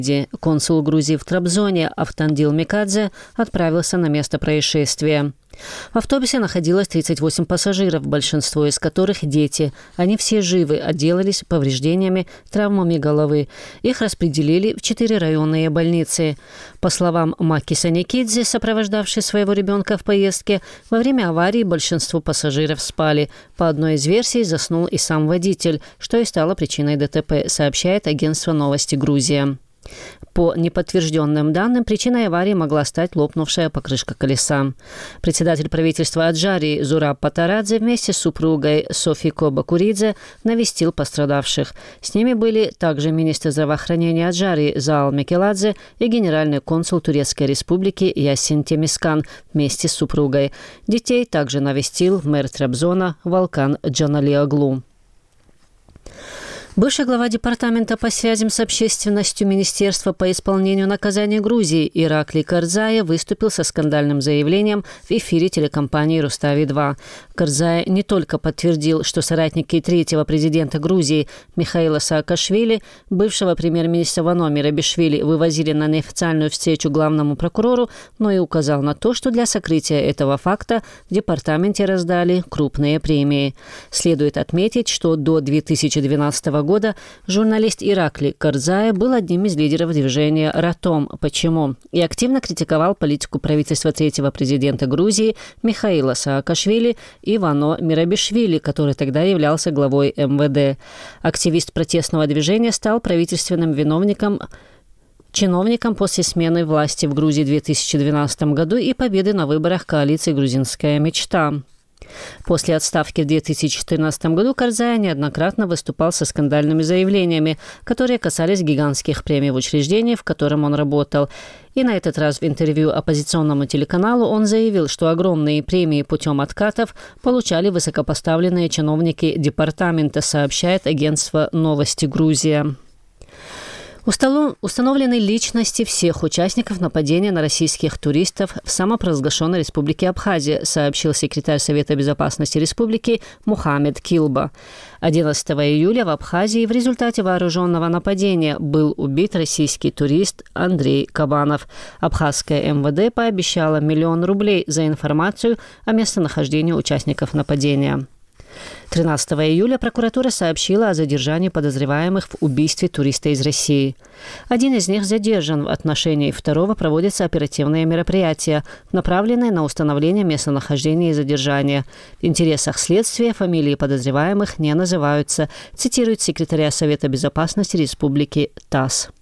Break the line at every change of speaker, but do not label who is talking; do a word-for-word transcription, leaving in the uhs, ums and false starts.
Консул Грузии в Трабзоне Автандил Микадзе отправился на место происшествия. В автобусе находилось тридцать восемь пассажиров, большинство из которых дети. Они все живы, отделались повреждениями, травмами головы. Их распределили в четыре районные больницы. По словам Маки Саникидзе, сопровождавшей своего ребенка в поездке, во время аварии большинство пассажиров спали. По одной из версий заснул и сам водитель, что и стало причиной ДТП, сообщает агентство «Новости Грузия». По неподтвержденным данным, причиной аварии могла стать лопнувшая покрышка колеса. Председатель правительства Аджарии Зураб Патарадзе вместе с супругой Софико Бакуридзе навестил пострадавших. С ними были также министр здравоохранения Аджарии Заал Мекеладзе и генеральный консул Турецкой республики Ясин Темискан вместе с супругой. Детей также навестил мэр Трабзона Волкан Джаналиоглу. Бывший глава департамента по связям с общественностью Министерства по исполнению наказания Грузии Ираклий Карзая выступил со скандальным заявлением в эфире телекомпании «Рустави-два». Карзая не только подтвердил, что соратники третьего президента Грузии Михаила Саакашвили, бывшего премьер-министра Вано Мирабишвили, вывозили на неофициальную встречу главному прокурору, но и указал на то, что для сокрытия этого факта в департаменте раздали крупные премии. Следует отметить, что до две тысячи двенадцатого года журналист Ираклий Карзая был одним из лидеров движения «Ратом». Почему? И активно критиковал политику правительства третьего президента Грузии Михаила Саакашвили и Вано Мирабишвили, который тогда являлся главой эм вэ дэ. Активист протестного движения стал правительственным виновником чиновником после смены власти в Грузии в две тысячи двенадцатом году и победы на выборах коалиции «Грузинская мечта». После отставки в две тысячи четырнадцатом году Карзая неоднократно выступал со скандальными заявлениями, которые касались гигантских премий в учреждении, в котором он работал. И на этот раз в интервью оппозиционному телеканалу он заявил, что огромные премии путем откатов получали высокопоставленные чиновники департамента, сообщает агентство «Новости Грузия». Установлены личности всех участников нападения на российских туристов в самопровозглашенной республике Абхазия, сообщил секретарь Совета безопасности республики Мухаммед Килба. одиннадцатого июля в Абхазии в результате вооруженного нападения был убит российский турист Андрей Кабанов. Абхазская эм вэ дэ пообещала миллион рублей за информацию о местонахождении участников нападения. тринадцатого июля прокуратура сообщила о задержании подозреваемых в убийстве туриста из России. Один из них задержан, в отношении второго проводятся оперативные мероприятия, направленные на установление местонахождения и задержания. В интересах следствия фамилии подозреваемых не называются, цитирует секретаря Совета безопасности Республики ТАСС.